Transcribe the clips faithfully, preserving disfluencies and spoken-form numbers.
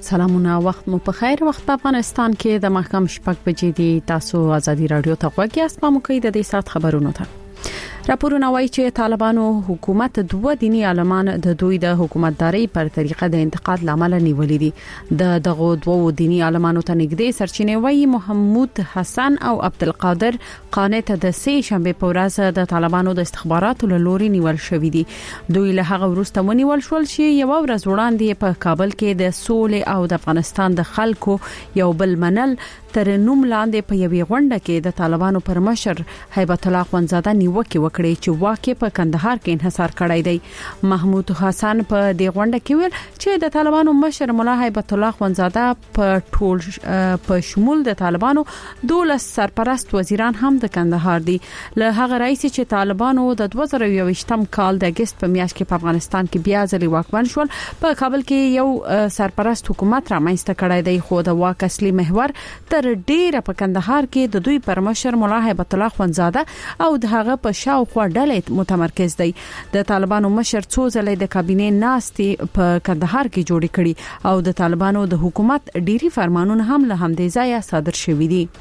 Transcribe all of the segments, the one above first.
سلامونه، وخت مو په خیر. وخت په افغانستان کې د محکم شپږ بجې دی. تاسو ازادي رادیو ته غوږی یاست. په موکې د دې سات خبرونو ته راپورونه وايي چې طالبانو حکومت دوه دینی عالمان د دوی د حکومتداري پر طریقه د انتقاد لامل نیولې دي. د دغه دوه دینی عالمانو ته نږدې سرچینې وايي محمود حسن او عبدالقادر قانت د سې شنبه په ورځ د طالبانو د استخباراتو له لوري نیول شوې دي. دوی له هغه وروسته ونیول شول چې یو ورځ وړاندې په کابل کې د سولې او د افغانستان د خلکو یو بل منل تر نوم لاندې په یوې غونډه کې د طالبانو پر مشر هیبت الله اخوندزاده نیوکه وکړي چې واقع په کندهار کې انحصار کړی دی. محمود حسن په دې غونډه کې ویل چې د طالبانو مشر مولا هیبت الله اخوندزاده په ټول په شمول د طالبانو دولس سرپرست وزیران هم د کندهار دي. له هغه رئیس چې طالبانو د دوه زره یوویشتم کال د اگست په میاشت کې په افغانستان کې بیا ځلې واکمن شول، په کابل کې یو سرپرست حکومت رامنځته کړی دی، خو د واک اصلي محور تر ډیره په کندهار کې د دوی پر مشر مولا هیبت الله اخوندزاده او د هغه په شاوخوا ډلې متمرکز دی. د طالبانو مشر څو ځلې د کابینې ناستې په کندهار کې جوړې کړي او د طالبانو د حکومت ډيري فرمانونه هم له همدې ځایه صادر شوي دي.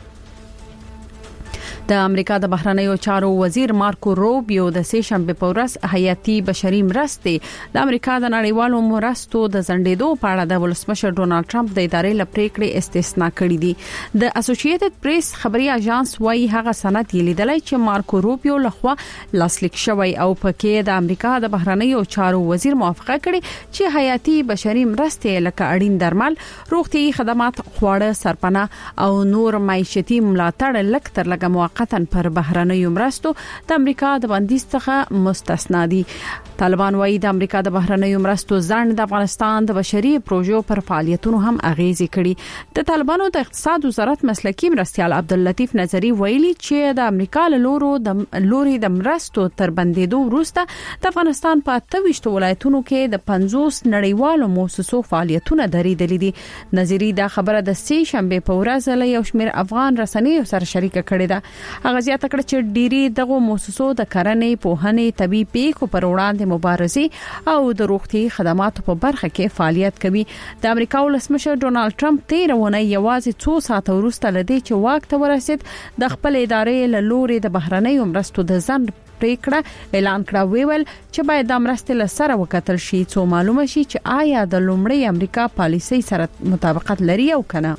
د امریکا د بهرنیو چارو وزیر مارکو روبیو د سې شنبه په ورځ حیاتي بشري مرستې د امریکا د نړیوالو مرستو د زندېدو په اړه د ولسمشر ډونالد ټرمپ د ادارې لپریکړې استثنا کړې دي. د اسوسییټډ پریس خبري اژانس وايي هغه سند یې لیدلای چې مارکو روبیو لخوا لاسلیک شوی او پکې د امریکا د بهرنیو چارو وزیر موافقه کړې چې حیاتي بشري مرستې لکه اړین درمل، روغتيایي خدمات، خواړه، سرپناه او نور معیشتي ملاتړ لک تر لګ موقع پر بهرنیو مرستو د امریکا د بندیز څخه مستثنا دي. طالبان وايي د امریکا د بهرنیو مرستو ځان د افغانستان د بشري پروژو پر فعالیتونو هم اغیزه کړي. د طالبانو د اقتصاد وزارت مسلکی مرستيال عبداللطیف نظری ویلي چې د امریکا له لورو د لوري د مرستو تر بندیدو وروسته د افغانستان په اتويشت ولایتونو کې د پنځوس نړیوالو مؤسسو فعالیتونه درېدلې دي. نظری دا خبره د سې شنبه په ورځ له یو شمېر افغان رسنیو سره شریک کړې ده. هغه زیاته کړه چې ډيري دغه مؤسسو د کرنې، پوهنې، طبي پیښو پر وړاندې مبارزه او د روغتي خدماتو په برخه کې فعالیت کوي. د امریکا ولسمشر ډونالد ټرمپ تیرونه یوازې څو ساعت وروسته لدی چې واک ته ورسید د خپل ادارې له لوري د بهرنیو مرستو د ځند پریکړه اعلان کړه. ویل چې باید د مرستې له سره وکتل شي څو معلومه شي چې آیا د لومړی امریکا پالیسي سره مطابقت لري او کنه.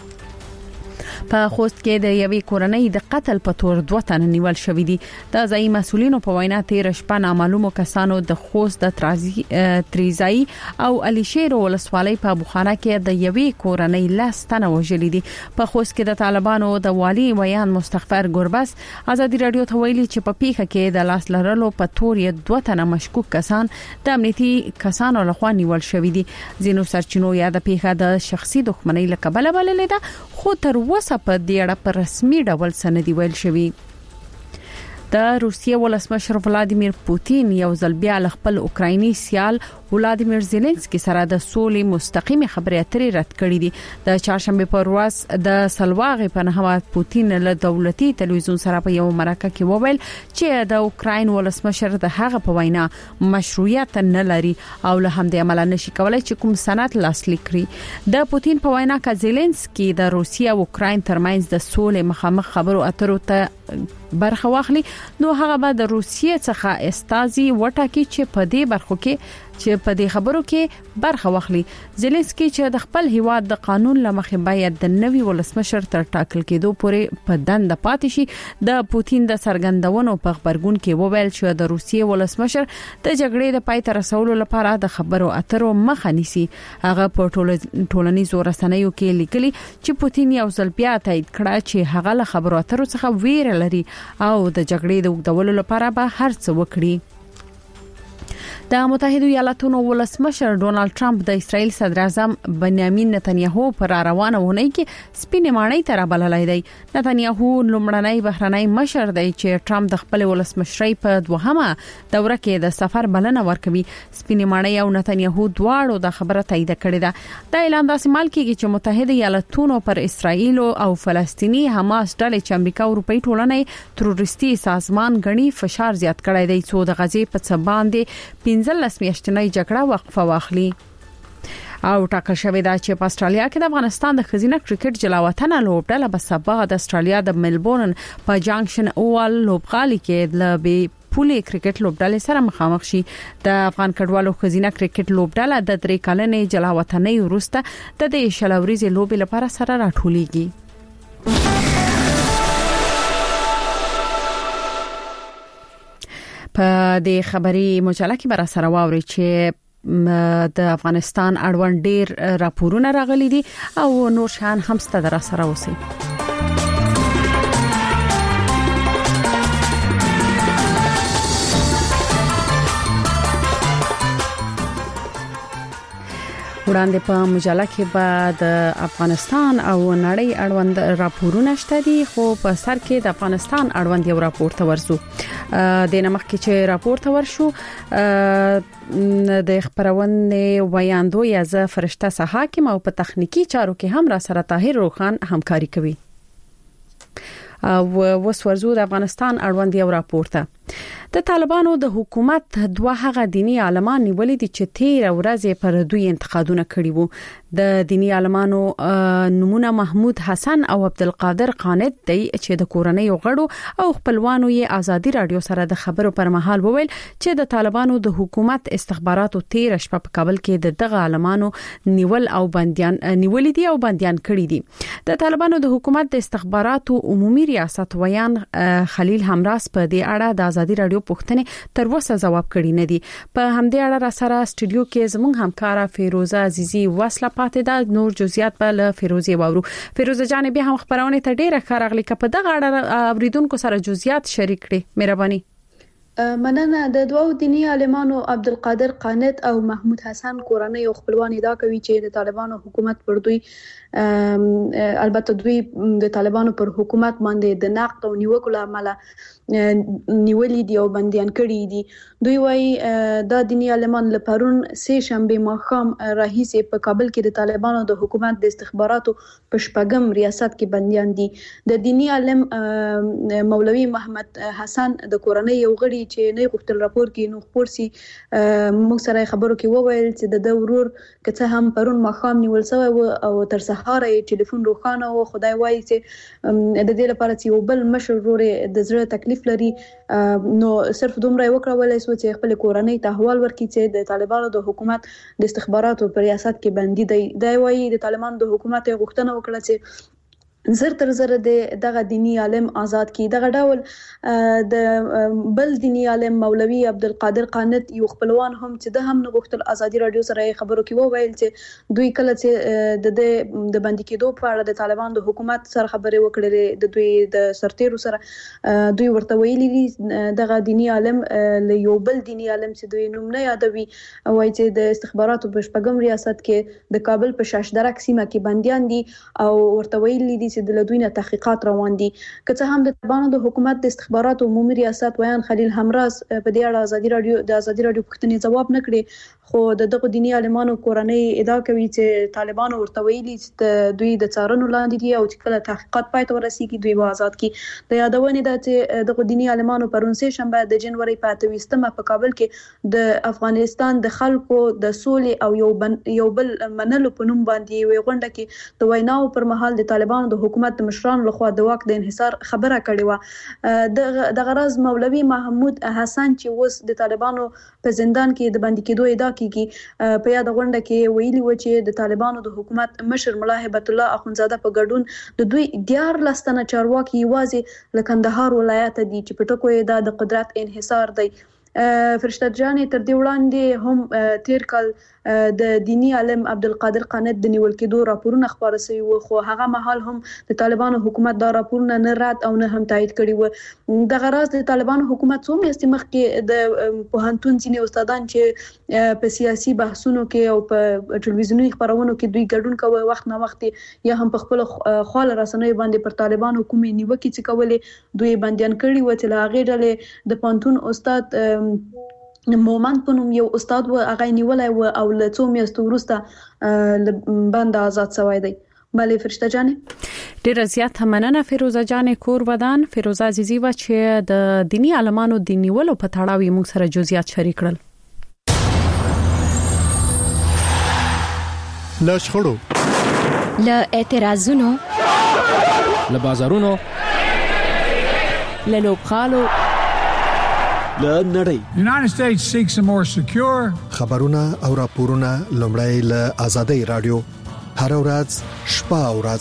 په خوست کې د یوې کورنۍ د قتل په تور دوه تن نیول شوې دي. د ځایي مسولینو په وینا تیر شپه نامعلومو کسانو د خوست د تریزای او علي شیر ولسوالۍ په بوخانه کې د یوې کورنۍ لاس تنه وژلې دي. په خوست کې د طالبانو د والی ویان مستغفر ګربس ازادي رادیو ته ویلي چې په پیښه کې د لاس لرلو په تور یې دوه تن مشکوک کسان د امنیتي کسانو لخوا نیول شوې دي. ځینو سرچینو یا د پیښه د شخصي دښمنۍ لکبل بللې ده، خو تر اوسه په دې اړه په رسمي ډول سندي ویل شوی. د روسیې ولسمشر ولادیمیر پوتین یو ځل بیا خپل اوکرایني سیال ولادیمیر زيلنسکي سره د سولې مستقیمه خبرې اترې رد کړې دي. د چهارشنبه پر ورځ د سلواغې په نامه پوتین له دولتي تلویزیون سره په یو مرکه کې وویل چې د اوکراین ولسمشر د هغه په وینا مشروعیت نه لري او له همدې عمل نشي کولای چې کوم سند لاسلیک کړي. د پوتین په وینا ک زيلنسکي د روسیې او اوکراین ترمنځ د سولې مخامخ خبرو اترو ته برخه واخلي نو هغه به د روسیې څخه استازي وټاکي چې په دې برخو کې چې په دې خبرو کې برخه واخلي. زيلنسکي چې د خپل هیواد د قانون لمخې باید د نوي ولسمشر تر ټاکل کېدو پورې په دند پاتې شي، د پوتین د سرګندونو په خبرګون کې وویل چې د روسیې ولسمشر د جګړې د پای ته رسولو لپاره د خبرو اترو مخه نیسي. هغه په ټولنیزو رسنیو کې لیکلي چې پوتین یو ځل بیا تایید کړه چې هغه له خبرو اترو څخه ویره لري او د جګړې د اوږدولو لپاره به هر څه وکړي. د متحده ایالاتونو ولسمشر ډونالد ټرمپ د اسرایل صدر اعظم بنیامین نتنیاهو پر روانه ونی کې سپینې ماڼۍ ته رابللای دی. نتنیاهو لومړنی بهرنی مشر دی چې ټرمپ د خپل ولسمشرۍ په دوهمه دوره کې د سفر بلنه ورکوي. سپینې ماڼۍ او نتنیاهو دواړو د خبره تایید کړې ده. د اعلان داسې مال کېږي چې متحده ایالاتونو پر اسرایل او فلسطینی حماس ډلې چې امریکا او اروپאי ټولنې تروریستي سازمان غني فشار زیات کړی دی څو د غزې په څ باندې پنځلس میاشتنۍ جګړه وقفه واخلي. او ټاکل شوې ده چې په استرالیا کې د افغانستان د خزینه کرکټ جلاوطن لوبډله به سبا د استرالیا د ملبورن په جانکشن اوال لوبغالي کې د بي پولي کرکټ لوبډلې سره مخامخ شي. د افغان کډوالو خزینه کرکټ لوبډله د درې کلنې جلاوطنۍ وروسته د دې شلوريزي لوبې لپاره سره راټولېږي. په دې خبري مجله کې بر سره واوري چې د افغانستان اړوند ډیر راپورونه راغلي دي او نور شان هم ستاسو در سره اوسي. وړاندې په مجله کې بعد افغانستان او نړۍ اړوند راپورونه شته دي، خو په سر کې د افغانستان اړوند یو راپور ته ورسو. د نمخ کې چې راپور ته ورشو د خبرونه ویاندو یا ز فرشته صحاکم او په تخنیکی چارو کې هم را سره طاهر روخان همکاري کوي. او وسورزو د افغانستان اړوند یو راپور ته د طالبانو د حکومت دوه هغه دینی عالمان نیولې دي چې تیر ورځې پر دوی انتقادونه کړي وو. د دینی عالمانو نمونه محمود حسن او عبدالقادر قانت دی چې د کورنۍ غړو او خپلوانو یې ازادي رادیو سره د خبرو پر مهال وویل چې د طالبانو د حکومت استخباراتو تیر شپه په کابل کې د دغه عالمانو نیول او بنديان نیولې دي او بنديان کړي دي. د طالبانو د حکومت د استخباراتو عمومي ریاست ویان خلیل همراس په دې اړه د ازادي رادیو پوښتنه تر اوسه جواب کړی نه دي. په همدې اړه را سره استودیو کې زموږ همکارا فیروزه عزیزی وصله پاتې ده. نور جزئیات به له فیروزه وورو. فیروزه جان به هم خبرونه ته ډیره خارغلی کپ دغه اړه اوریدونکو سره جزئیات شریک کړي. مهرباني. مننه. د دوو دینی عالمانو عبدالقادر قانت او محمود حسن کورنۍ او خپلوان ادعا کوي چې د طالبانو حکومت پر دوی البته دوی د طالبانو پر حکومت باندې د نقد او نیوکو لامل نیولې دي او بنديان کړي دي. دوی وايي د دینی عالمان لپارون سه شنبه ماښام راهیسې په کابل کې د طالبانو د حکومت د استخباراتو په شپږم ریاست کې بنديان دي. د دینی عالم مولوی محمد حسن د کورنۍ یو غړي چې نه غوښتل راپور کې نو خپورسي موږ سره خبرو کې وویل چې د ورور کته هم پرون ماښام نیول شوی او تر سهار یې ټلیفون روښانه و. خدای وایي چې د دې لپاره چې یو بل مشر ورور د زړه تکلیف لري نو صرف دومره وکړولای سو چې خپل کورنۍ ته احوال ورکړي چې د طالبانو د حکومت د استخباراتو په ریاست کې بندي دی. دا وایي د طالبانو د حکومت غوښتنه وکړه چې زر تر زر د دغه دینی عالم آزاد کی. دغه ډول د بل دینی عالم مولوی عبدالقادر قانت یو خپلوان هم چې د هم غوښتل ازادي رادیو سره خبرو کې وویل چې دوی کله چې د د باندې کېدو په اړه د طالبانو د حکومت سره خبرې وکړلې د دوی د سرتیرو سره دوی ورته ویلي دغه دینی عالم له یو بل دینی عالم چې دوی نوم نه یادوي وایي چې د استخباراتو په شپږم ریاست کې د کابل په شاشدرک سیمه کې بنديان دي او ورته ویلي دي د لدوینه تحقیقات روان دي. که څه هم د طالبانو د حکومت د استخباراتو عمومي ریاست ویان خلیل همراز په دې اړه ازادي رادیو د ازادي رادیو پوښتنې جواب نه کړي، خو د دغه دینی عالمانو کورنۍ ادعا کوي چې طالبانو ورته ویلي چې دوی د څارنو لاندې دي او چې کله تحقیقات پای ته ورسیږي دوی به آزاد کی. د یادونې ده چې دغه دینی عالمانو پرون سه شنبه د جنوري په اته ویشتمه په کابل کې د افغانستان د خلکو د سولې او یو بن یو بل منلو په نوم باندې وی غونډه کې د ویناو پر مهال د طالبانو د حکومت د مشرانو لخوا د واک د انحصار خبره کړې و. د غرض مولوی محمود حسن چې اوس د طالبانو په زندان کې د باندې کېدو ادعا کیږي په یاد غونډه کې ویلي و چې د طالبانو د حکومت مشر ملا هبت الله اخونزاده په ګډون د دوی دیار لستنه چارواکي یوازې له کندهار ولایت دي چې په ټکو یې د قدرت انحصار دی. فرشته جان تر دې وړاندې هم تیر کال د دینی عالم عبدالقادر قانت د نیول کېدو راپورونه خبره شوي وو، خو هغه مهال هم د طالبانو حکومت دا راپورونه نه رد او نه هم تایید کړي وو. د غرض د طالبانو حکومت څو میاشتې مخکې د پوهنتون ځینې استادان چې په سیاسي بحثونو کې او په ټلویزیوني خبرونو کې دوی ګډون کوي وخت نه وخت یا هم په خپل خال رسنۍ باندې پر طالبانو کومې نیوکې چې کولې دوی بنديان کړي و چې لا غیر له د پوهنتون استاد مومن په نوم یو استاد و هغه نیولای و او له څو میاشتو وروسته بند آزاد شوی دی. بله فرشته جانې ډیره زیاته مننه فیروزه جانې کور ودان. فیروزه عزیزی و چې د دینی عالمانو د نیولو په تړاو موږ سره جزئیات شریک کړل. له شخړو، له اعتراضونو، له بازارونو، له لوبغالو، له نړۍ. United States seeks a more secure. خبرونه او راپورونه لومړی له آزادۍ رادیو هر ورځ شپه او ورځ.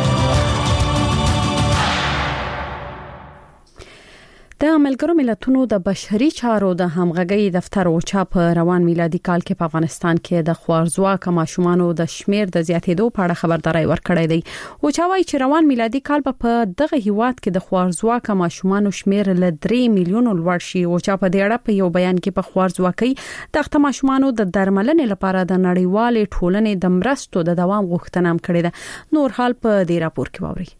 د ملګرو ملتونو د بشري چارو د همغږي دفتر اوچا په روان میلادي کال کې په افغانستان کې د خوارځواک ماشومانو د شمیر د زیاتېدو په اړه خبرداري ورکړې ده. اوچا وايي چې روان میلادي کال په دغه هیواد کې د خوارځواک ماشومانو شمیر له درې میلیونو لوړ شي. اوچا په دې اړه په یو بیان کې په خوارځواکۍ دغه ماشومانو د درملنې لپاره د نړیوالې ټولنې د مرستو د دوام غوښتنه کړې ده. نور حال په دې راپور کې ووري.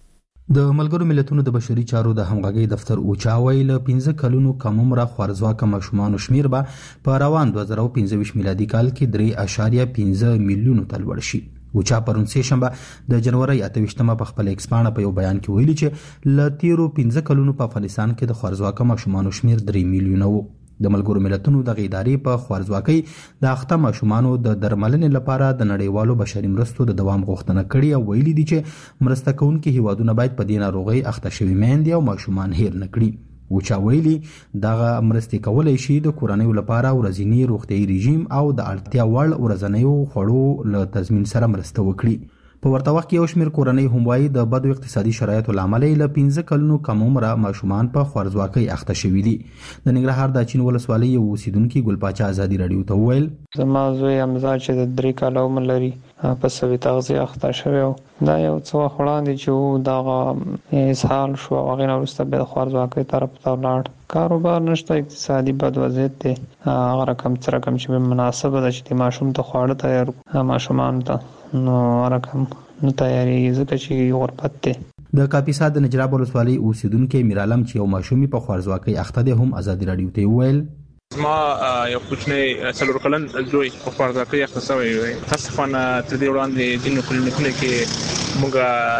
د ملګرو ملتونو د بشري چارو د همغږي دفتر اوچا ویل له پنځه کلونو کم عمره خوارځواک ماشومانو شمیر به په روان دوه زره پنځه ویشت میلادي کال کې درې اعشاریه پنځه میلیونو ته لوړ شي. اوچا پرون سه شنبه د جنوري اته ویشتمه په خپل ایکسپانه په یو بیان کې ویلي چې ل تیرو پنځه کلونو په افغانستان کې د خوارځواک ماشومانو شمیر درې میلیونه وو. د ملګرو ملتونو د ادارې په خوارځواکۍ د اخته ماشومانو د درملنې لپاره د نړیوالو بشري مرستو د دوام غوښتنه کړې او ویلي دي چې مرسته کوونکي هیوادونه باید په دې ناروغي اخته شوي میندې او ماشومان هیر نه کړي. اوچا ویلي دغه مرستې کولای شي د کورنۍ لپاره ورځنی روغتيایي رژیم او د اړتیا وړ ورځنیو خوړو له تضمین سره مرسته وکړي. په ورته وخت کې یو شمېر کورنۍ هم وایي د بدو اقتصادي شرایطو لامل له پنځه کلونو کم عمره ماشومان په خوارځواکۍ اخته شوي دي. د ننګرهار د چین ولسوالۍ یو اوسیدونکي ګلپاچا ازادي رادیو ته وویل زما زوی حمزه چې د درې کاله عمر لري په سوي تغذیه اخته شوی و. دا یو څه وخت وړاندې چې دغه اسهال شو هغې نه وروسته بیا د خوارځواکۍ طرف ته ولاړ. کاروبار نشته، اقتصادي بد وضعیت دی. هغه رقم څه رقم چې مناسبه ده چې د ماشوم ته خواړه تیار ماشومانو ته نو رقم نو تیاری ځکه چې غربت دی. د کاپیسا د نجراب ولسوالۍ اوسیدونکي میرالم چې یو ماشومي په خوارځواکۍ اخته دی هم ازادي رادیو ته وویل ما یو کوچنی څلور کلن زوی په خوارځواکۍ اخته شوی دی. تاسفانه تر دې وړاندې ځینو کلینیکونو کې موږ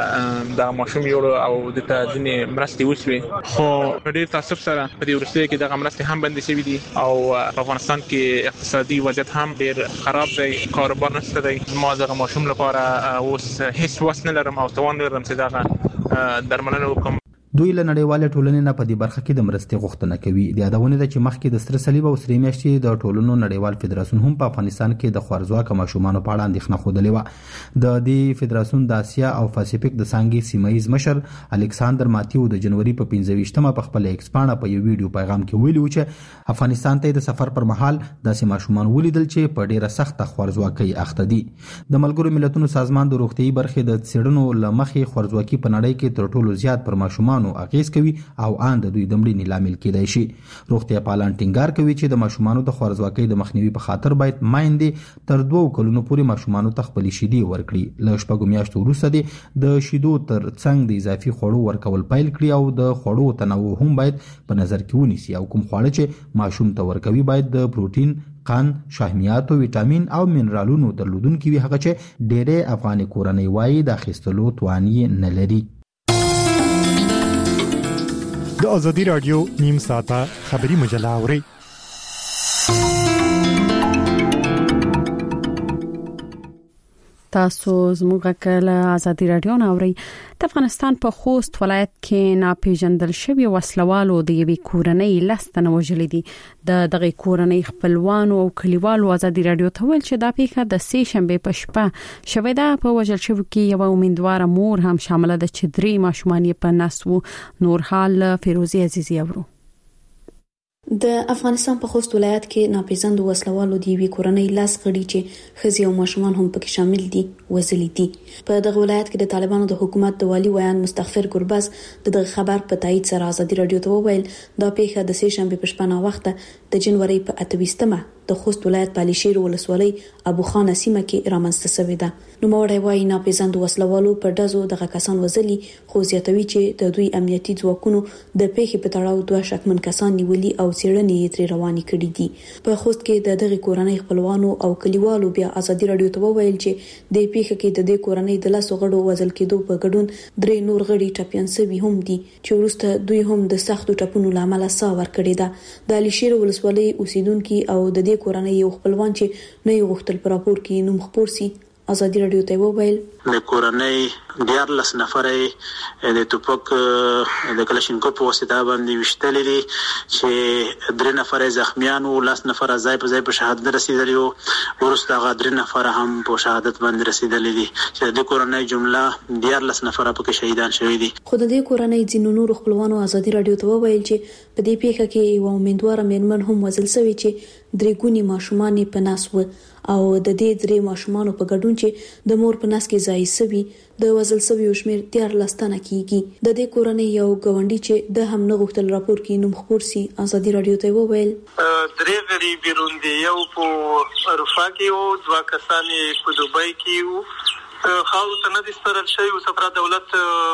د ماشوم یو او د ځینې مرستې وشوي، خو ډېر تاسف سره په دې ورسته کې د مرستې هم بندي شوي دي او په افغانستان کې اقتصادي وضعیت هم ډېر خراب دی، کاروبار نشته دی. ما د ماشوم لپاره اوس هیڅ وس نه لرم او توان نه لرم چې دا درملنه وکړم. دوی له نړیوالې ټولنې نه په دې برخه کې د مرستې غوښتنه کوي. د یادونه ده چې مخکې د ستر صلیب او سرې میاشتې د ټولنو نړیوال فدراسیون هم په افغانستان کې د خوارځواک ماشومانو په اړه اندېښنه خوده و. د دې فدراسیون د اسیا او پاسفیک د څنګه سیمایي مشر الکساندر ماتیو د جنوري په پنځه ویشتمه په خپل ایکسپانه په یو ویډیو پیغام کې ویلي و چې افغانستان ته د سفر پر مهال داسې ماشومان ولیدل چې په ډیره سخته خوارځواکۍ اخته دي. د ملګرو ملتونو سازمان د روغتيایي برخې د څېړنو لمخې خوارځواکي په نړۍ کې تر ټولو زیات پر ماشومان اغیز کوي او ان د دوی د مړینې لامل کېدای شي. روغتیا پالان ټینګار کوي چې د ماشومانو د خوارځواکۍ د مخنیوي په خاطر باید مایندې تر دوه کلونو پورې ماشومانو ته خپل شیدې ورکړي. له شپږو میاشتو وروسته د شیدو تر څنګ د اضافي خوړو ورکول پیل کړي او د خوړو تنوع هم باید په نظر کې ونیسي او کوم خواړه چې ماشوم ته ورکوي باید د پروتین، قند، شحمیات او ویټامین او منرالونو درلودونکي وي، هغه چې ډېرې افغاني کورنۍ وايي د اخیستلو توان نه لري. د آزادي رادیو نیم ساعته خبری مجله اوري. تاسو زموږ کله آزادي رادیو ناوړي. د افغانستان په خوست ولایت کې ناپېژندل شوی وسلوالو د یوې کورنۍ لستنه وژلې دي. د دغه کورنۍ خپلوانو او کلیوالو آزادي رادیو ته ویل چې دا پیښه د سه شنبه په شپه شوې ده. په وژل شوی کې یو امیدوار مور هم شامل ده چې درې ماشومان یې په نس وو. نور حال فیروزی عزیزی اورو. د افغانستان په خوست ولایت کې ناپېژاندو وسلوالو د یوې کورنۍ لاس غړي چې ښځې او ماشومان هم پکې شامل دي وژلي دي. په دغه ولایت کې د طالبانو د حکومت د والي ویان مستغفر ګرباز د دغه خبر په تایید سره آزادي رادیو ته وویل دا پیښه د سه شنبه په شپه نا وخته د جنوري په اته ویشتمه د خوست ولایت په لیشیر ولسوالۍ ابو خان سیمه کې رامنځته شوې ده. نوموړی وايي ناپېژاندو وسلوالو په ډزو دغه کسان وژلي، خو زیاتوي چې د دوی امنیتي ځواکونو د پیښې په تړاو دوه شکمن کسان نیولي او څېړنې یې ترې روانې کړې دي. په خوست کې د دغه کورنۍ خپلوانو او کلیوالو بیا آزادي رادیو ته وویل چې د پیښې کې د دې کورنۍ د لاسو غړو وژل کېدو په ګډون درې نور غړي ټپيان شوي هم دي چې وروسته دوی هم د سختو ټپونو لامل ساه ورکړې ده. د لیشیر ولسوالۍ اوسیدونکو او د دې کورنۍ یو خپلوان چې نه یو غختل پر راپور کې نوم خپور سي ازادي رادیو ته وویل د کورنۍ دیارلس نفرې د توپک د کلاشینکوف په واسطه باندې وشتل دي چې درې نفرې زخمیان او لاس نفر ځای په ځای په شهادت رسیدلی او ورسته هغه درې نفر هم په شهادت باندې رسیدلی دي چې د کورنۍ جمله دیارلس نفر په کې شهیدان شوي دي. خو د دې کورنۍ ځینو نور خپلوانو ازادي رادیو ته وویل چې په دې پیښه کې یو امیدوار مېرمن هم وژل شوی چې درې ګونی ماشومان په ناس و او د دې درې ماشومان په ګډون چې د مور په ناس کې ځای سوي د وژل شوی شمیر تیر لستانه کیږي. د دې کورنۍ یو غونډي چې د هم نه غوښتل راپور کې نوم خبر سي ازادي رادیو ته وویل درې غری بیرون دی یو په اروپا کې او دوا کسانې په دوبۍ کې او خاص سند استرل شي او سفر دولت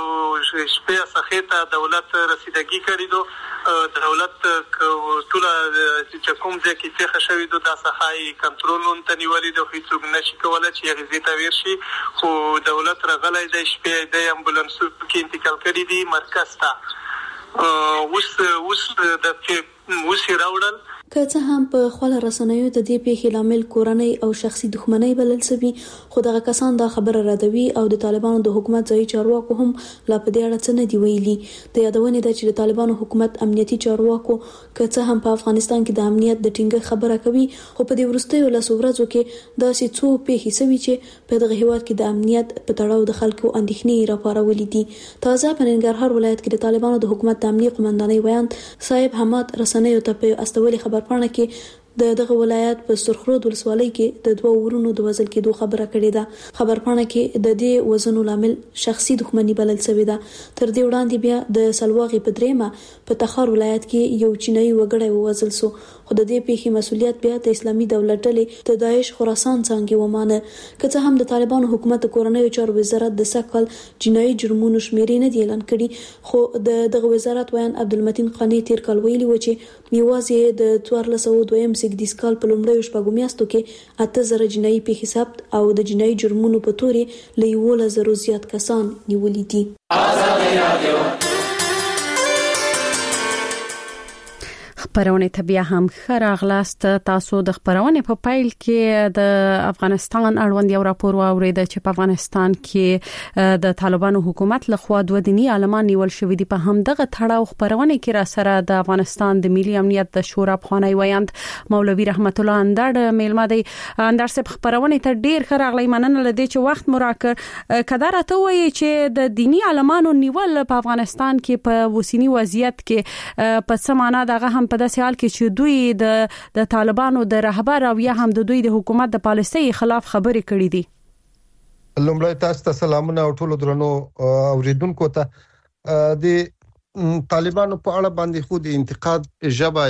شپه سخته دولت رسیدګي کړی دو دولت ټول چې کوم ځکه چې خښوي دو د صحای کنټرول ته نیولې د هیڅوک نشي کولای چې غزي ته ورشي خو دولت رغلای د شپه د امبولانس کې انتقال کړی دی مرکز ته اوس اوس د وسی راوړل که څه هم په خپل رسنیو د دې پیښې لامل کورنۍ او شخصي دښمنۍ بلل سوي خو دغه کسان دا خبره ردوي او د طالبانو د حکومت ځای چارواکو هم لا په دې اړه څه نه دی ویلي. د یادونې د چې د طالبانو حکومت امنیتي چارواکو که څه هم په افغانستان کې د امنیت د ټینګه خبره کوي خو په دې وروستیو لاسو ورځو کې داسې څو پیښې سوي چې په دغه هیواد کې د امنیت په تړاو د خلکو اندېښنې راپارولې دي. تازه په ننګرهار ولایت کې د طالبانو د حکومت د امنیت قومندانۍ ویان صاحب حماد رسنیو ته په استولي خبر پاڼه کې د دغه ولایت په سرخرود ولسوالۍ کې د دوه ورونو د وژل کېدو خبره کړې ده. خبر پاڼه کې د دې وژنو لامل شخصي دښمنۍ بلل شوې ده. تر دې وړاندې بیا د سلواغې په دریمه په تخار ولایت کې یو چینایي وګړی ووژل شو خو د دې پیښې مسؤلیت بیا د اسلامي دولت ډلې د داعش خراسان څنګه ومانه. که څه هم د طالبانو حکومت د کورنیو چارو وزارت د سکل جنایي جرمونو شمیرې نه دی اعلان کړي خو د دغه وزارت ویان عبدالمتین قانی تیر کال ویلي و چې یوازې د څوارلس سوه دویم سګدیس کال په لومړیو شپږو میاشتو کې اته زره جنایي پیښې ثبت او د جنایي جرمونو په تورې له یولس زرو زیات کسان نیولي دي. خبرونه ته بیا هم خراغلاست. تاسو د خبرونه په پایل کې د افغانستان اړوند یو راپور واورید چې په افغانستان کې د طالبانو حکومت لخوا دوه دینی عالمان نیول شوې دي. په هم دغه تړاو خبرونه کې را سره د افغانستان د ملي امنیت د شورا بخوانی ویاند مولوی رحمت الله اندړ میلمه دی. اندړ سپ خبرونه ته ډیر خراغلی مننه لدی چې وخت مراکر کدار ته وایي چې د دینی عالمانو نیول په افغانستان کې په وسینی وضعیت کې په سمانه دغه هم په داسې حال کې چې دوی د د طالبانو د رهبر او یا هم د دوی د حکومت د پالیسۍ خلاف خبرې کړې دي. لومړی تاسو ته سلامونه او ټول درنو اوریدونکو ته د طالبانو په اړه باندې خو د انتقاد ژبه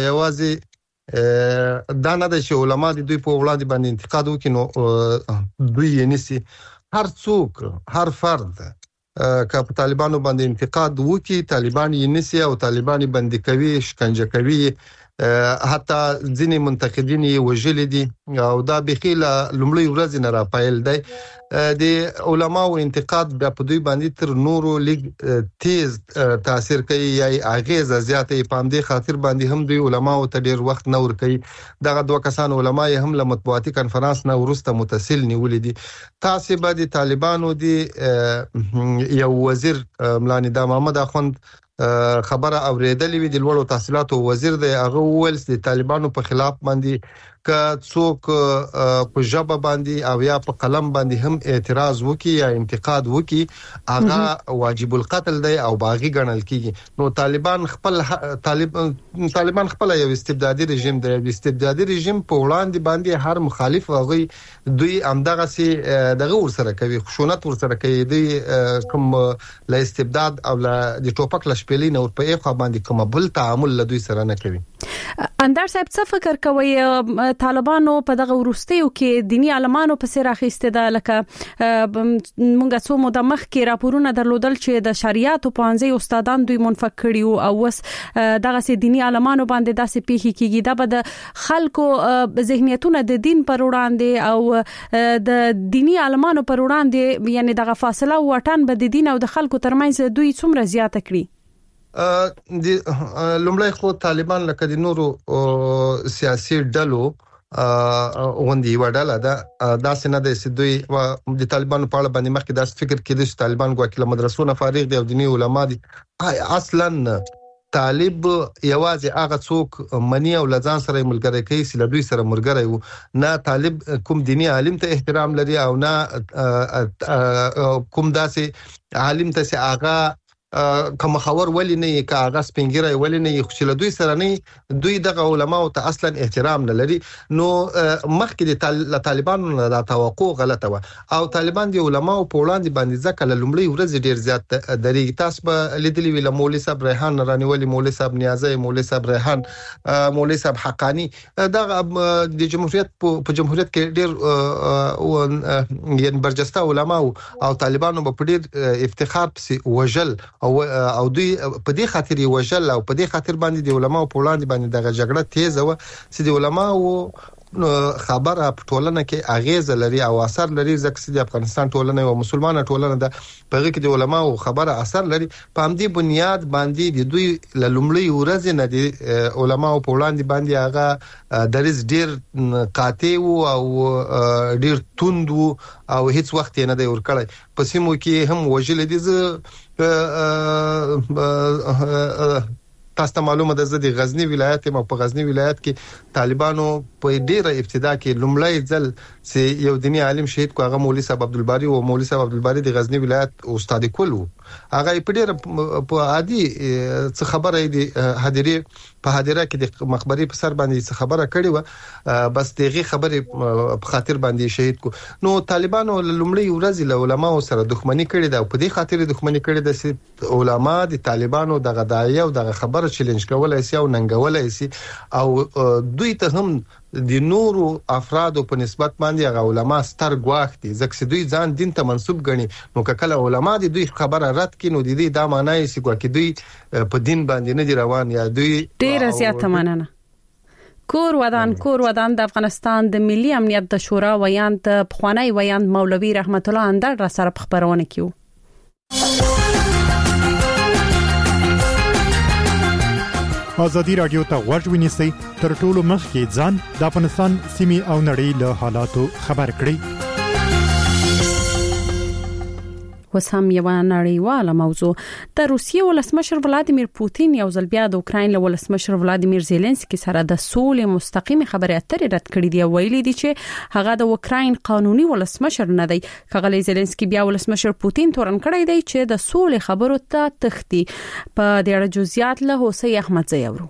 یوازې دا نه ده چې علما د دوی په وړاندې باندې انتقاد وکړي نو دوی یې نسی. هر څوک هر فرد که په طالبانو باندې انتقاد وکړي طالبان یې نسی او طالبان بندي کوي شکنجه کوي حتی ځینې منتقدین یې وژلي دي او دا بخیله لومړی ورځ نه راپایل دی. د علماو انتقاد بیا په دوی باندې تر نورو لیگ تیز تاثیر کوي یا اغیزه زیاته په همدې خاطر باندې هم دوی علماو ته ډیر وخت نه ور کوي. دغه دوه کسان علما یې هم له مطبوعاتي کانفرنس نه ورسته متصل نیولې دي. تاسو به د طالبانو دی یو وزیر مولا ندا محمد اخوند خبره اوریدلې وی د لوړو تحصیلاتو وزیر دی. هغه ویل چې طالبانو په خلاف باندې که څوک په ژبه باندې او یا په قلم باندې هم اعتراض وکي یا انتقاد وکي هغه واجب القتل دی او باغی ګڼل کیږي. نو طالبان خپل طالب طالبان خپل یو استبدادي رژیم دی. د استبدادي رژیم په وړاندې باندې هر مخالف هغه دوی همدغه سي دغه ورسره کوي خشونت ورسره کوي. دوی کوم له استبداد او له د ټوپک لشپېلې نور په اخوا باندې کوم بل تعامل له دوی سره نه کوي. اندر صاحب څه فکر کوي طالبانو په دغه ورستیو کې دینی عالمانو په سر اخیسته ده لکه مونږه څو مو د مخ کې راپورونه درلودل چې د شریعت او پانځي استادان دوی منفق کړي او وس دغه سي دینی عالمانو باندې داسې پیخي کیږي دا به د خلکو ذهنیتونه د دین پر وړاندې او د دینی عالمانو پر وړاندې یعنی دغه فاصله وټن به د دین او د خلکو ترمنځ دوی څومره زیاته کړي. د لومړی خو طالبان لکه د نورو سیاسي ډلو غوندي وډاله دا دا سینه د سدوی د طالبانو په اړه باندې مخکې دا فکر کېده چې طالبان ګواکې له مدرسو فارغ دي او دیني علما دي. اصلا طالب یوازې هغه څوک منی او لزان سره ملګری کوي چې له دوی سره مرګري وو. نه طالب کوم دینی عالم ته احترام لري او نه کوم داسې عالم ته چې هغه کوم خبر ولې نه کا هغه سپینګری ولې نه خو چې له دوی سره نه دوی دغه علما او ته اصلا احترام نه لري. نو مخکې د طالبانو د توقع غلطه و او طالبان د علما او په وړاندې باندې ځکه له لومړی ورځ ډیر زیات دري تاسو به لیدلی ویل مولوی صاحب ریحان رانیولی مولوی صاحب نیازی مولوی صاحب ریحان مولوی صاحب حقانی دغه د جمهوریت په جمهوریت کې ډیر یعنی برجسته علما او طالبانو په ډیر افتخار پسې وجل او او دوی په دې خاطر یې وجل او په دې خاطر باندې د علماو په وړاندې باندې دغه جګړه تیز و چې د علماو خبره په ټولنه کې اغیز لري او اثر لري ځکه چې د افغانستان ټولنه او مسلمانه ټولنه د په کې د علماو خبره اثر لري. په همدې بنیاد باندې د دوی له لومړی ورځې نه د علماو په وړاندې باندې هغه درز ډیر قاطع او ډیر توند او هیڅ وخت نه دی ورکړی. په سیمو کې هم وجل دي ز تاسو ته معلومه ده د غزنی ولایت او په غزنی ولایت کې طالبانو په ډیره ابتدا کې لومړی ځل چې یو دینی عالم شهید کو هغه مولوی صاحب عبدالباری او مولوی صاحب عبدالباری د غزنی ولایت استاد کول هغه په ډیره په عادي څه خبره دی حاضری په حاضره کې د مخبري په سر باندې څه خبره کړې و بس دغه خبره په خاطر باندې شهید کو. نو طالبانو لومړی ورځ له علماو سره دښمنی کړې ده او په دې خاطر دښمنی کړې ده چې علما د طالبانو دغه داعیه او دغه خبره چیلنج کولای شي او ننګولای شي او دوی ته هم د نورو افرادو په نسبت باندې هغه علما ستر ګواښ دي ځکه چې دوی ځان دین ته منسوب ګڼي. نو کله علما دي دوی خبره رد کړي نو د دې دا معنی چې ګواکې دوی په دین باندې نه دي روان یا دوی ډیر زیات مننه. کور ودان کور ودان د افغانستان د ملي امنیت د شورا ویاند پخوانی ویاند مولوی رحمت الله اندر را سره خبرونه کیو. ازادي رادیو ته غوږ ونیسئ تر ټولو مخکې ځان د افغانستان سیمې او نړۍ له حالاتو خبر کړئ. وسام یو نړیواله موضوع د روسیې ولسمشر ولادیمیر پوتین یو ځل بیا د اوکراین له ولسمشر ولادیمیر زيلنسکي سره د سولې مستقیم خبرې اترې رد کړې دی. ویلي دی چې هغه د اوکراین قانوني ولسمشر نه دی. کغلی زيلنسکي بیا ولسمشر پوتین تورن کړی دی چې د سولې خبرو ته تختی. په دې اړه جزئیات له حسین احمد زیورو.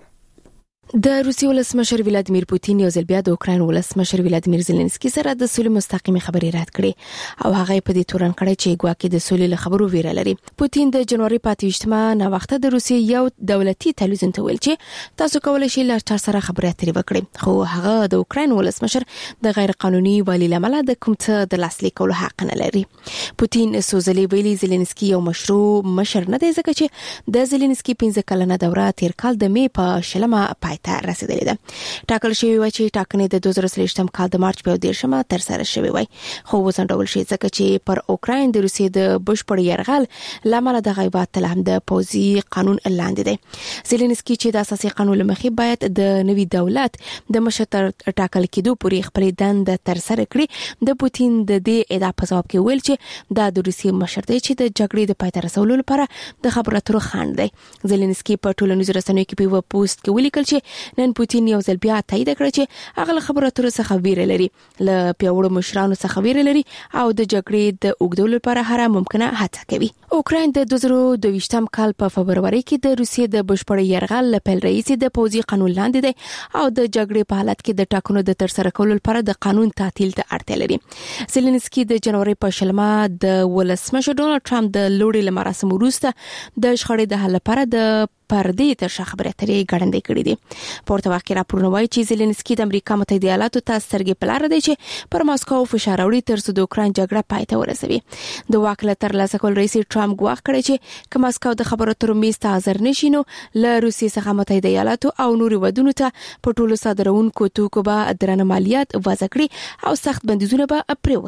د روسیې ولسمشر ولادیمیر پوتین یو ځل بیا د اوکراین ولسمشر ولادیمیر زيلنسکي سره د سولې مستقیم خبرې رد کړې او هغه په دې تورن کړی چې ګواکې د سولې له خبرو ویره لري. پوتین د جنوري پاتېشتمه نه وخت د روسیې یو دولتي تلویزیون ته ویل چې تاسو کولای شئ له چا سره خبرې اترې وکړئ، خو هغه د اوکراین ولسمشر د غیر قانوني والی لامل د کوم څه د لاسلیک کولو حق نه لري. پوتین سوزلي ویلي زيلنسکي یو مشروع مشر نه دی ځکه چې د زيلنسکي پنځه کلنه دوره تیر کال د می په شلمه پای ته رسیدلې ده. ټاکل شوی و چې ټاکنې د دوه زره څلوېښتم کال د مارچ په دیرشمه تر سره شوی وای، خو وسنډول شي ځکه چې پر اوکراین د روسیې د بشپړ یرغل لامل د غیبات تل هم د پوزي قانون لاندې دی. زيلنسکي چې د اساسي قانون لمخې باید د نوي دولت د مشر ټاکل کېدو پورې خپل دند تر سره کړي، د پوتین د دې ادعا په ځواب کې ویل چې دا د روسیې مشر دی چې د جګړې د پای ته رسولو لپاره د خبرو اترو خنډ دی. زيلنسکي په ټولنیزو رسنیو کې په پوسټ کې ولیکل چې نن پوتین یو ځل بیا تایید کړ چې هغه خبرو اترو څخه ویره لري، له پیاوړو مشرانو څخه ویره لري او د جګړې د اوږدولو لپاره هر ممکنه هڅه کوي. اوکراین د دوه زره دوهویشتم کال په فبرवरी کې د روسیې د بشپړ یرغل لپاره رئیس د پوزي قانون لاندې دی او د جګړې په حالت کې د ټاکنو د تر سره کولو لپاره د قانون تعطیل ته اړتیا لري. زيلنسکي د جنوري په شلمه د ولسمشر ډونالد ټرمپ د لوړې مراسم وروسته د شخړې د حل لپاره د پردې تر شا خبرې اترې ګړندې کړې دي. پورته واقع راپورونه وايي چې زيلنسکي د امریکا متحده ایالاتو ته سترګې په لار دی چې پر ماسکو فشار راوړي تر څو د اوکراین جګړه پای ته ورسوي. د واک له ترلاسه کول رئیس ټرمپ ګواښ کړی چې که ماسکو د خبرو اترو میز ته حاضر نشي نو له روسیې څخه متحده ایالاتو او نورو ودونو ته په ټولو صادرونکو توکو به درنه مالیات وضع کړي او سخت بندیزونه به پرې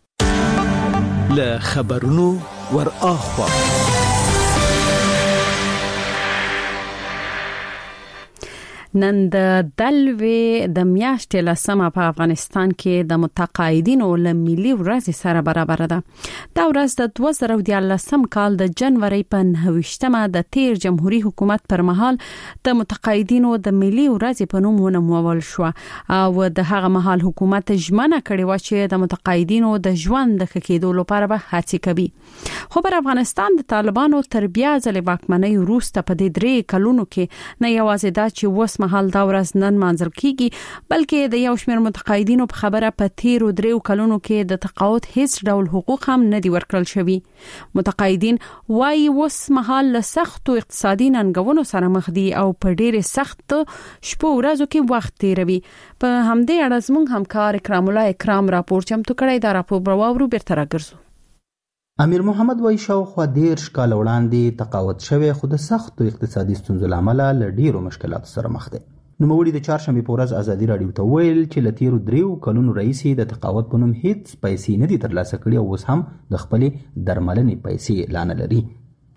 ولګوي. له خبرونو ور اخوا نن د دلوي د میاشتې لسمه په افغانستان کې د متقاعدینو له ملي ورځ سره برابر ده. دا ورځ د دوه زره دیارلسم کال د جنوري په نهویشتمه د تیر جمهوریت حکومت پر مهال د متقاعدینو د ملي ورځ په نوم ونومول شو او د هغه مهال حکومت ژمنه کړې و چې د متقاعدینو د ژوند د ښه کېدو لپاره به هڅې کوي. خو پر افغانستان د طالبانو تربیه ځلې واکمنۍ وروسته په دې درې کلونو کې نه یوازې دا چې وس مهال دا ورځ نن مانځل کیږي بلکې د یو شمېر متقاعدینو په خبره په تیرو دریو کلونو کې د تقاعد هیڅ ډول حقوق هم نه دي ورکړل شوي. متقاعدین وايي وس مهال له سختو اقتصادي ننګونو سره مخ دي او په ډېر سخت شپو ورځو کې وخت تیروي. په همدې اړه زموږ همکار اکرام الله اکرام راپور چمتو کړی. دا راپور براوورو بیرته راګرځو. امیر محمد وای شاوخوا دیرش کال وړاندې تقاعد شوی خو د سختو اقتصادي ستونزو له امله له ډیرو مشکلاتو سره مخ دی. نوموړي د چهارشنبې په ورځ ازادي راډیو ته ویل چې له تیرو دریو کلونو راهیسې د تقاعد په نوم هیڅ پیسې نه دي ترلاسه کړي او اوس هم د خپلې درملنې پیسې لا نه لري.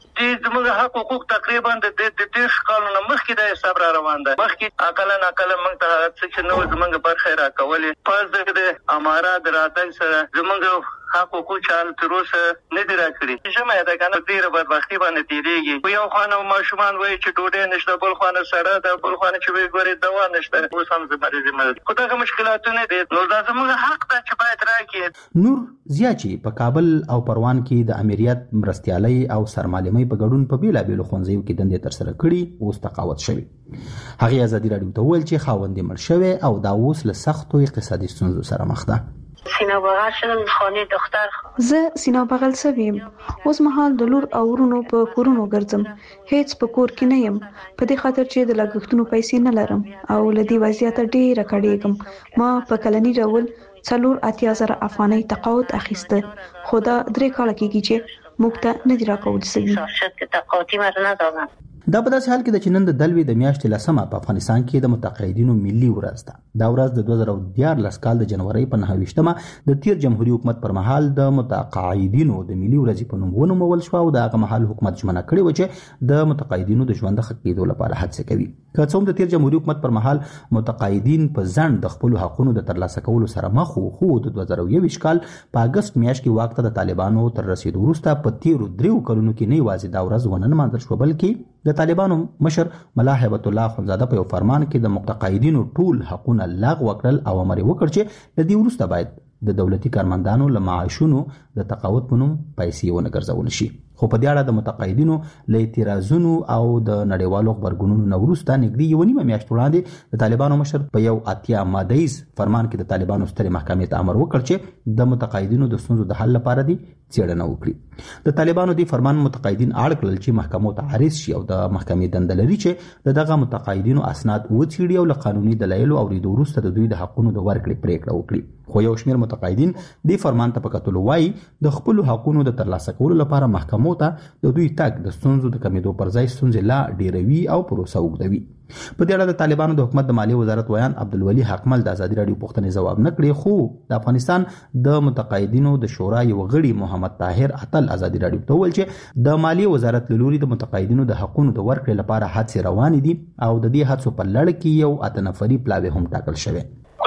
زموږ حق حقوق تقریبا د دیرش کالونو مخکې د حساب را روان ده. مخکې اقلا اقلا موږ ته څه چې نو زموږ برخه راکولې پس د امارات راتګ سره زموږ حق حقوق چال تر اوسه نه دی راکړي. جمعه ده کنه ډیره بدبختی باندې تیریږي. یو خانه ماشومان وایي چې ډوډۍ نشته، بل خانه سره ده، بل خانه چې وی ګوري دوا نشته. اوس هم زموږ زموږ خو دا مشکلاتونه دي. نو دا زموږ حق ده چې باید راکړي. نور زیاچی په کابل او پروان کې د امریت مرستيالي او سرمالمي په ګډون په بیلابېلو ښوونځیو کې دندې تر سره کړي اوس تقاعد شوی. هغه ازادي راډیو ته ویل چې خاوند مړ شوی او دا اوس له سختو اقتصادي ستونزو سره مخ ده. سینا بغل شدم خانه دختر. زه سینا بغل سویم. اوس مهال د لور او ورونو په کورونو ګرځم. هیڅ په کور کې نه یم په دې خاطر چې د لګښتونو پیسې نه لرم او لدی وضعیت ډیره کړېږم. ما په کلنی ډول څلور اتیا زره افغانۍ تقاعد اخیسته خو دا درې کاله کېږي چې موږ ته نه دی راکول شوی. شرط تقاعدي مرنه دادن. دا په داسې حال کې د چنن د دلوي د میاشتې لسمه په افغانستان کې د متقاعدینو ملي ورځ ده. دا ورځ د دوه زره دیارلس کال د جنوري په نهویشتمه د تیر جمهوریت حکومت پر مهال د متقاعدینو د ملي ورځ په نوم ونومول شو او د هغه مهال حکومت ژمنه کړې و چې د متقاعدینو د ژوند ښه کېدو لپاره هڅه کوي. که څوم د تیر جمهوریت حکومت پر مهال متقاعدین په ځند د خپل حقوقو د ترلاسه کولو سره مخ وو خو د دوه زره یوویشت کال په اگست میاشت کې واک ته د طالبانو تر رسیدو وروسته په تیرو دریو کلونو کې نه یوازې دا ورځ ونه نمانځل شو بلکې د طالبانو مشر ملا هیبت الله خنزاده په یو فرمان کې د متقاعدینو ټول حقوقونه لغوه کړل او امر وکړ چې د دې وروسته باید د دولتي کارمندانو له معاشونو د تقاعد په نوم پیسې ونه ګرځول شي. خو په دې اړه د متقاعدینو له اعتراضونو او د نړیوالو خبرګونونو نه وروسته نږدې یو نیمه میاشت وړاندې د طالبانو مشر په یو اتیا مادهیز فرمان کې د طالبانو سترې محکمې ته امر وکړ چې د متقاعدینو د ستونزو د حل لپاره دی څېړنه وکړي. د طالبانو دی فرمان متقاعدین اړ کړل چې محکمو ته عارض شي او د محکمې دنده لري چې دغه متقاعدینو اسناد وڅېړي او له قانوني دلایلو او ریدو وروسته د دوی د حقوقو د ورکړې پریکړه وکړي. خو یو شمېر متقاعدین دی فرمان ته په کتلو وایي د خپل حقوقو د ترلاسه کولو لپاره محکمو ته د دوی تګ د ستونزو د کمیدو پر ځای ستونزې لا ډیروي او پروسه وګړوي. په دې اړه د طالبانو د حکومت د مالیې وزارت ویان عبدالولي حقمل د ازادي راډیو پوښتنې ځواب نه کړی خو د افغانستان د متقاعدینو د شورا یو غړي محمد طاهر اتل ازادي راډیو ته ویل چې د مالیې وزارت له لوري د متقاعدینو د حقوقو د ورکړې لپاره هڅې روانې دي او د دې هڅو په لړ کې یو اته نفري پلاوی هم ټاکل شوی.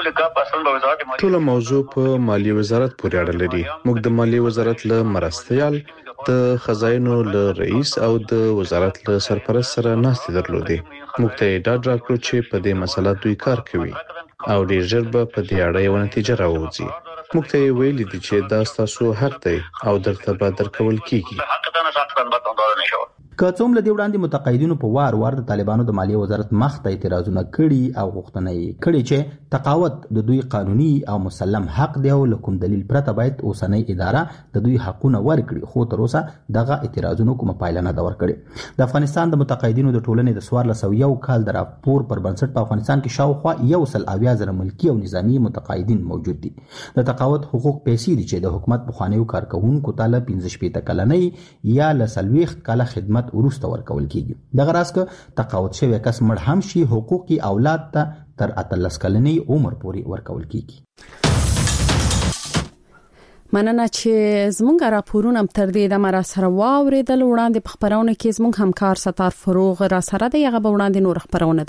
ټول موضوع په مالیې وزارت پورې اړه لري. موږ د مالیې وزارت له مرستيال د خزاینو له رئیس او د وزارت له سرپرست سره ناستې درلودې. موږ ته ډاډ راکړو چې په دې مسله دوی کار کوي او ډیر ژر به په دې اړه یو نتیجه راوځي. موږ ته ویلي دي چې دا ستاسو حق دی او درته به درکول کیږي. که څوم له دې وړاندې متقاعدینو په وار وار د طالبانو د مالیې وزارت مخ ته اعتراضونه کړي او غوښتنه یې کړې چې تقاعد د دوی قانوني او مسلم حق دی او له کوم دلیل پرته باید اوسنۍ اداره د دوی حقونه ورکړي خو تر اوسه دغه اعتراضونو کومه پایله نه ده ورکړې. د افغانستان د متقاعدینو د ټولنې د څوارلس سوه یو کال د راپور پر بنسټ په افغانستان کې شاوخوا یو سل اویا زره ملکي او نظامي متقاعدین موجود دي. د تقاعد حقوق پیسې دي چې د حکومت پخوانیو کارکوونکو ته له پنځه شپېته کلنۍ یا له څلوېښت کاله خدمت وروسته ورکول کیږي. دغه راز که تقاعد شوی کس مړ هم شي حقوق اولاد ته تر اتلس کلنۍ عمر پورې ورکول کیږي. مننه چې زمونږ راپورونه تر دې د مرا سره واوریدل. وړاندې په خبرونه کې زمونږ همکار ستار فروغ را سره د یغه وړاندې نور خبرونه